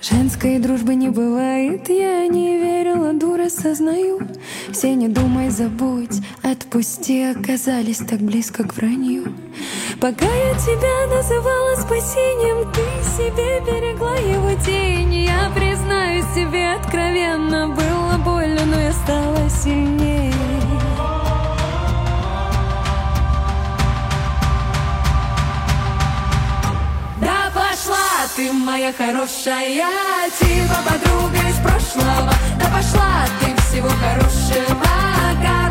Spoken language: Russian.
Женской дружбы не бывает, я не верила, дура, сознаю. Все не думай, забудь, отпусти, оказались так близко к вранью. Пока я тебя называла спасением, ты себе берегла его тень. Я признаюсь тебе откровенно, было больно, но я стала сильнее. Ты моя хорошая, типа подруга из прошлого. Да пошла ты, всего хорошего.